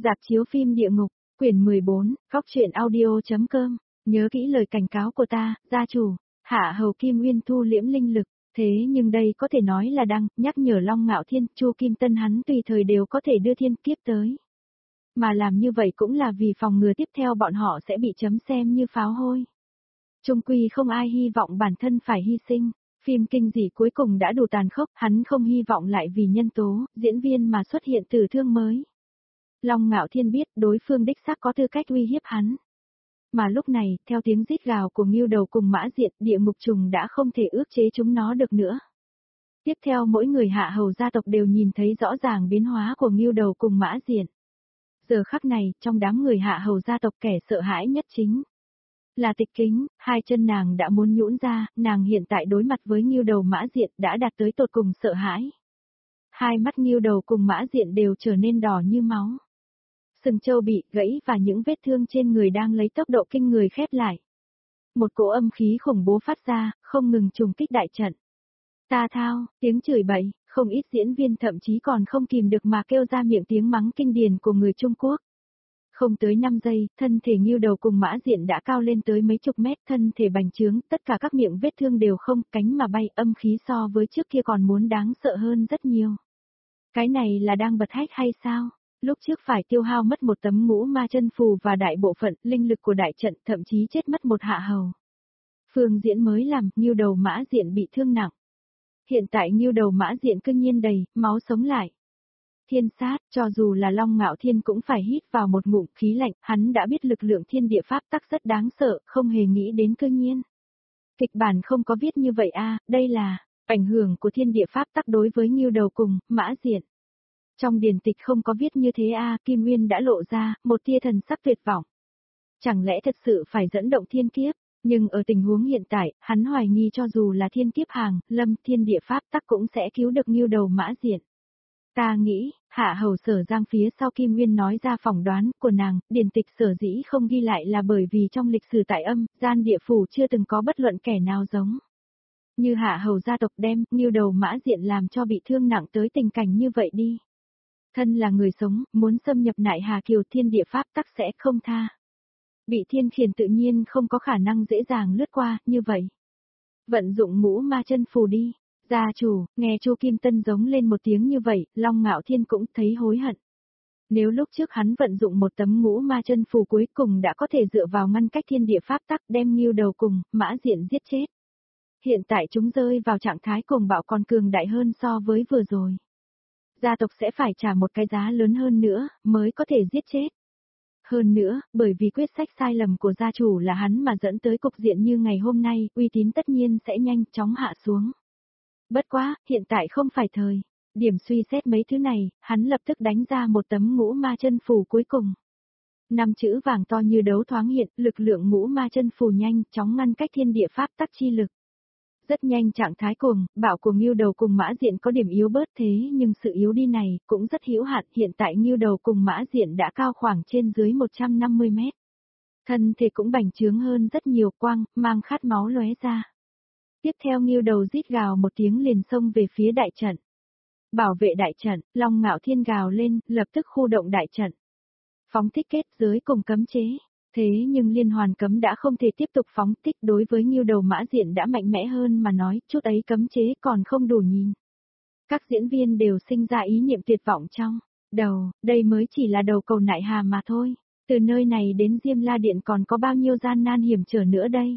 Rạp chiếu phim địa ngục, quyển 14, góc truyện audio.com, nhớ kỹ lời cảnh cáo của ta, gia chủ, hạ hầu Kim Uyên thu liễm linh lực, thế nhưng đây có thể nói là đang nhắc nhở Long Ngạo Thiên, Chu Kim Tân hắn tùy thời đều có thể đưa thiên kiếp tới. Mà làm như vậy cũng là vì phòng ngừa tiếp theo bọn họ sẽ bị chấm xem như pháo hôi. Chung quy không ai hy vọng bản thân phải hy sinh. Phim kinh dị cuối cùng đã đủ tàn khốc, hắn không hy vọng lại vì nhân tố, diễn viên mà xuất hiện tử thương mới. Long Ngạo Thiên biết đối phương đích xác có tư cách uy hiếp hắn. Mà lúc này, theo tiếng rít gào của Ngưu Đầu cùng Mã Diện, địa ngục trùng đã không thể ước chế chúng nó được nữa. Tiếp theo mỗi người hạ hầu gia tộc đều nhìn thấy rõ ràng biến hóa của Ngưu Đầu cùng Mã Diện. Giờ khắc này, trong đám người hạ hầu gia tộc kẻ sợ hãi nhất chính là Tịch Kính, hai chân nàng đã muốn nhũn ra, nàng hiện tại đối mặt với Ngưu Đầu Mã Diện đã đạt tới tột cùng sợ hãi. Hai mắt Ngưu Đầu cùng Mã Diện đều trở nên đỏ như máu. Sừng trâu bị gãy và những vết thương trên người đang lấy tốc độ kinh người khép lại. Một cỗ âm khí khủng bố phát ra, không ngừng trùng kích đại trận. Ta thao, tiếng chửi bậy, không ít diễn viên thậm chí còn không kìm được mà kêu ra miệng tiếng mắng kinh điển của người Trung Quốc. Không tới 5 giây, thân thể Ngưu Đầu cùng Mã Diện đã cao lên tới mấy chục mét, thân thể bành trướng, tất cả các miệng vết thương đều không, cánh mà bay, âm khí so với trước kia còn muốn đáng sợ hơn rất nhiều. Cái này là đang bật hách hay sao? Lúc trước phải tiêu hao mất một tấm ngũ ma chân phù và đại bộ phận linh lực của đại trận, thậm chí chết mất một hạ hầu. Phương diễn mới làm, Ngưu Đầu Mã Diện bị thương nặng. Hiện tại Ngưu Đầu Mã Diện cương nhiên đầy, máu sống lại. Thiên sát, cho dù là Long Ngạo Thiên cũng phải hít vào một ngụm khí lạnh, hắn đã biết lực lượng thiên địa pháp tắc rất đáng sợ, không hề nghĩ đến cương nhiên. Kịch bản không có viết như vậy đây là ảnh hưởng của thiên địa pháp tắc đối với Ngưu Đầu cùng Mã Diện. Trong điển tịch không có viết như thế Kim Uyên đã lộ ra một tia thần sắc tuyệt vọng. Chẳng lẽ thật sự phải dẫn động thiên kiếp, nhưng ở tình huống hiện tại, hắn hoài nghi cho dù là thiên kiếp hàng, lâm thiên địa pháp tắc cũng sẽ cứu được Ngưu Đầu Mã Diện. Ta nghĩ, hạ hầu Sở Giang phía sau Kim Uyên nói ra phỏng đoán của nàng, điển tịch sở dĩ không ghi lại là bởi vì trong lịch sử tại âm, gian địa phủ chưa từng có bất luận kẻ nào giống như hạ hầu gia tộc đem Ngưu Đầu Mã Diện làm cho bị thương nặng tới tình cảnh như vậy đi. Thân là người sống, muốn xâm nhập Nại Hà Kiều thiên địa pháp tắc sẽ không tha. Bị thiên khiển tự nhiên không có khả năng dễ dàng lướt qua, như vậy. Vận dụng ngũ ma chân phù đi. Gia chủ, nghe Chu Kim Tân giống lên một tiếng như vậy, Long Ngạo Thiên cũng thấy hối hận. Nếu lúc trước hắn vận dụng một tấm ngũ ma chân phù cuối cùng đã có thể dựa vào ngăn cách thiên địa pháp tắc đem Ngưu Đầu cùng Mã Diện giết chết. Hiện tại chúng rơi vào trạng thái cuồng bạo còn cường đại hơn so với vừa rồi. Gia tộc sẽ phải trả một cái giá lớn hơn nữa, mới có thể giết chết. Hơn nữa, bởi vì quyết sách sai lầm của gia chủ là hắn mà dẫn tới cục diện như ngày hôm nay, uy tín tất nhiên sẽ nhanh chóng hạ xuống. Bất quá, hiện tại không phải thời. Điểm suy xét mấy thứ này, hắn lập tức đánh ra một tấm ngũ ma chân phù cuối cùng. 5 chữ vàng to như đấu thoáng hiện, lực lượng ngũ ma chân phù nhanh chóng ngăn cách thiên địa pháp tắc chi lực. Rất nhanh trạng thái cuồng, bạo của Ngưu Đầu cùng Mã Diện có điểm yếu bớt thế nhưng sự yếu đi này cũng rất hữu hạn, hiện tại Ngưu Đầu cùng Mã Diện đã cao khoảng trên dưới 150 mét. Thân thể cũng bành trướng hơn rất nhiều, quang, mang khát máu lóe ra. Tiếp theo Ngưu Đầu rít gào một tiếng liền xông về phía đại trận. Bảo vệ đại trận, Long Ngạo Thiên gào lên, lập tức khu động đại trận. Phóng thích kết giới cùng cấm chế. Thế nhưng liên hoàn cấm đã không thể tiếp tục phóng thích, đối với Ngưu Đầu Mã Diện đã mạnh mẽ hơn mà nói, chút ấy cấm chế còn không đủ nhìn. Các diễn viên đều sinh ra ý niệm tuyệt vọng trong đầu, đây mới chỉ là đầu cầu Nại Hà mà thôi. Từ nơi này đến Diêm La Điện còn có bao nhiêu gian nan hiểm trở nữa đây.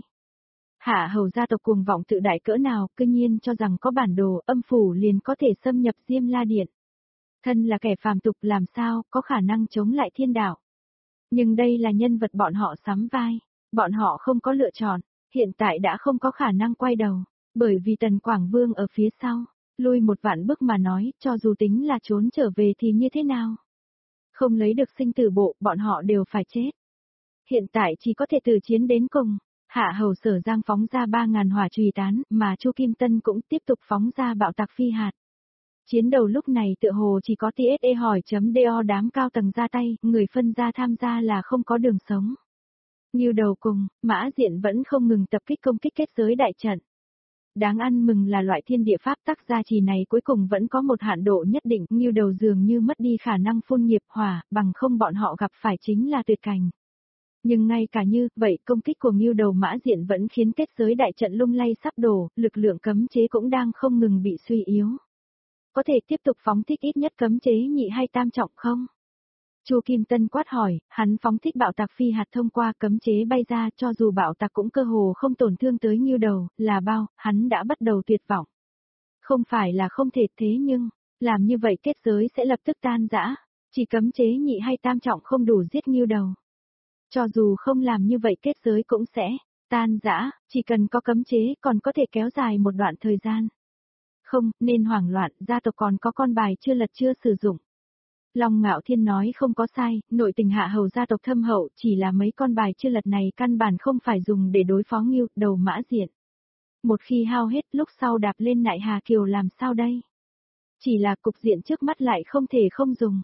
Hạ hầu gia tộc cuồng vọng tự đại cỡ nào, cư nhiên cho rằng có bản đồ âm phủ liền có thể xâm nhập Diêm La Điện. Thân là kẻ phàm tục làm sao có khả năng chống lại thiên đạo. Nhưng đây là nhân vật bọn họ sắm vai, bọn họ không có lựa chọn, hiện tại đã không có khả năng quay đầu, bởi vì Tần Quảng Vương ở phía sau, lui một vạn bước mà nói, cho dù tính là trốn trở về thì như thế nào. Không lấy được sinh tử bộ, bọn họ đều phải chết. Hiện tại chỉ có thể từ chiến đến cùng, hạ hầu Sở Giang phóng ra 3.000 hỏa chùy tán, mà Chu Kim Tân cũng tiếp tục phóng ra bạo tạc phi hạt. Chiến đầu lúc này tựa hồ chỉ có TSE hỏi.do đám cao tầng ra tay, người phân ra tham gia là không có đường sống. Ngưu Đầu cùng Mã Diện vẫn không ngừng tập kích công kích kết giới đại trận. Đáng ăn mừng là loại thiên địa pháp tắc gia trì này cuối cùng vẫn có một hạn độ nhất định, Ngưu Đầu dường như mất đi khả năng phun nghiệp hỏa, bằng không bọn họ gặp phải chính là tuyệt cảnh. Nhưng ngay cả như vậy công kích của Ngưu Đầu Mã Diện vẫn khiến kết giới đại trận lung lay sắp đổ, lực lượng cấm chế cũng đang không ngừng bị suy yếu. Có thể tiếp tục phóng thích ít nhất cấm chế nhị hay tam trọng không? Chu Kim Tân quát hỏi, hắn phóng thích bạo tạc phi hạt thông qua cấm chế bay ra, cho dù bạo tạc cũng cơ hồ không tổn thương tới Ngưu Đầu, là bao, hắn đã bắt đầu tuyệt vọng. Không phải là không thể thế nhưng, làm như vậy kết giới sẽ lập tức tan rã, chỉ cấm chế nhị hay tam trọng không đủ giết Ngưu Đầu. Cho dù không làm như vậy kết giới cũng sẽ tan rã, chỉ cần có cấm chế còn có thể kéo dài một đoạn thời gian. Không, nên hoảng loạn, gia tộc còn có con bài chưa lật chưa sử dụng. Long Ngạo Thiên nói không có sai, nội tình Hạ Hầu gia tộc thâm hậu, chỉ là mấy con bài chưa lật này căn bản không phải dùng để đối phó Ngưu Đầu Mã Diện. Một khi hao hết lúc sau đạp lên Nại Hà Kiều làm sao đây? Chỉ là cục diện trước mắt lại không thể không dùng.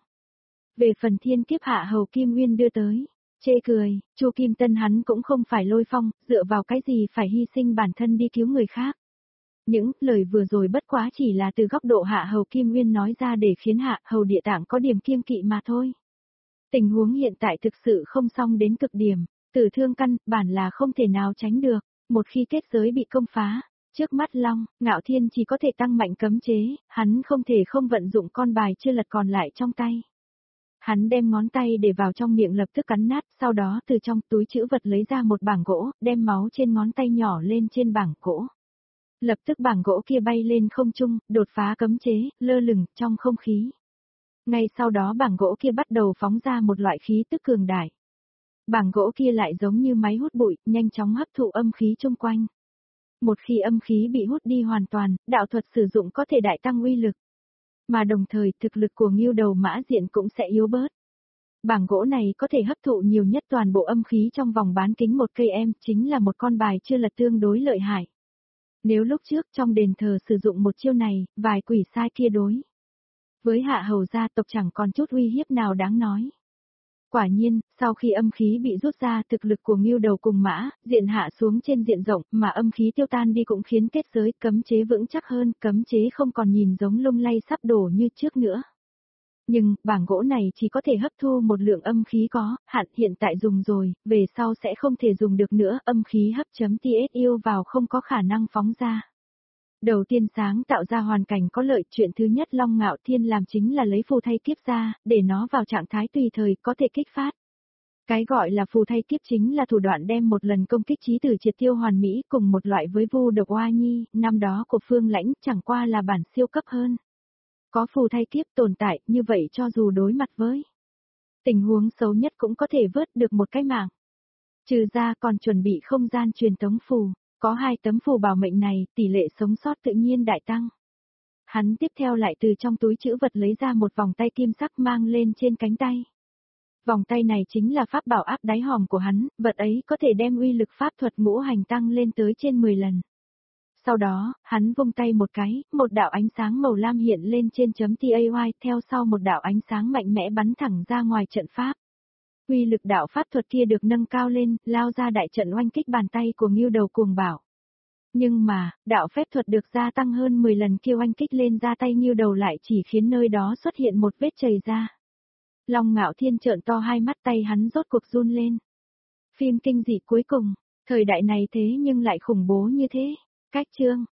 Về phần thiên kiếp Hạ Hầu Kim Nguyên đưa tới, chê cười, Chu Kim Tân hắn cũng không phải lôi phong, dựa vào cái gì phải hy sinh bản thân đi cứu người khác. Những lời vừa rồi bất quá chỉ là từ góc độ Hạ Hầu Kim Nguyên nói ra để khiến Hạ Hầu Địa Tạng có điểm kiêng kỵ mà thôi. Tình huống hiện tại thực sự không xong đến cực điểm, tử thương căn bản là không thể nào tránh được, một khi kết giới bị công phá, trước mắt Long, Ngạo Thiên chỉ có thể tăng mạnh cấm chế, hắn không thể không vận dụng con bài chưa lật còn lại trong tay. Hắn đem ngón tay để vào trong miệng lập tức cắn nát, sau đó từ trong túi trữ vật lấy ra một bảng gỗ, đem máu trên ngón tay nhỏ lên trên bảng gỗ. Lập tức bảng gỗ kia bay lên không trung, đột phá cấm chế, lơ lửng trong không khí. Ngay sau đó bảng gỗ kia bắt đầu phóng ra một loại khí tức cường đại. Bảng gỗ kia lại giống như máy hút bụi, nhanh chóng hấp thụ âm khí chung quanh. Một khi âm khí bị hút đi hoàn toàn, đạo thuật sử dụng có thể đại tăng uy lực. Mà đồng thời thực lực của Ngưu Đầu Mã Diện cũng sẽ yếu bớt. Bảng gỗ này có thể hấp thụ nhiều nhất toàn bộ âm khí trong vòng bán kính 1 cây em, chính là một con bài chưa lật tương đối lợi hại. Nếu lúc trước trong đền thờ sử dụng một chiêu này, vài quỷ sai kia đối với Hạ Hầu gia tộc chẳng còn chút uy hiếp nào đáng nói. Quả nhiên, sau khi âm khí bị rút ra, thực lực của Ngưu Đầu cùng Mã Diện hạ xuống trên diện rộng, mà âm khí tiêu tan đi cũng khiến kết giới cấm chế vững chắc hơn, cấm chế không còn nhìn giống lung lay sắp đổ như trước nữa. Nhưng, bảng gỗ này chỉ có thể hấp thu một lượng âm khí có hạn, hiện tại dùng rồi, về sau sẽ không thể dùng được nữa, âm khí hấp chấm TSU vào không có khả năng phóng ra. Đầu tiên sáng tạo ra hoàn cảnh có lợi, chuyện thứ nhất Long Ngạo Thiên làm chính là lấy phù thay kiếp ra, để nó vào trạng thái tùy thời có thể kích phát. Cái gọi là phù thay kiếp chính là thủ đoạn đem một lần công kích chí tử triệt tiêu hoàn mỹ, cùng một loại với vu độc oa nhi, năm đó của Phương Lãnh chẳng qua là bản siêu cấp hơn. Có phù thay kiếp tồn tại, như vậy cho dù đối mặt với tình huống xấu nhất cũng có thể vớt được một cái mạng. Trừ ra còn chuẩn bị không gian truyền tống phù, có 2 tấm phù bảo mệnh này, tỷ lệ sống sót tự nhiên đại tăng. Hắn tiếp theo lại từ trong túi trữ vật lấy ra một vòng tay kim sắc mang lên trên cánh tay. Vòng tay này chính là pháp bảo áp đáy hòm của hắn, vật ấy có thể đem uy lực pháp thuật ngũ hành tăng lên tới trên 10 lần. Sau đó, hắn vung tay một cái, một đạo ánh sáng màu lam hiện lên trên chấm TAY, theo sau một đạo ánh sáng mạnh mẽ bắn thẳng ra ngoài trận pháp. Uy lực đạo pháp thuật kia được nâng cao lên, lao ra đại trận oanh kích bàn tay của Ngưu Đầu cuồng bảo. Nhưng mà, đạo phép thuật được gia tăng hơn 10 lần kia oanh kích lên ra tay Ngưu Đầu lại chỉ khiến nơi đó xuất hiện một vết chảy ra. Long Ngạo Thiên trợn to hai mắt, tay hắn rốt cuộc run lên. Phim kinh dị cuối cùng, thời đại này thế nhưng lại khủng bố như thế. Cách chương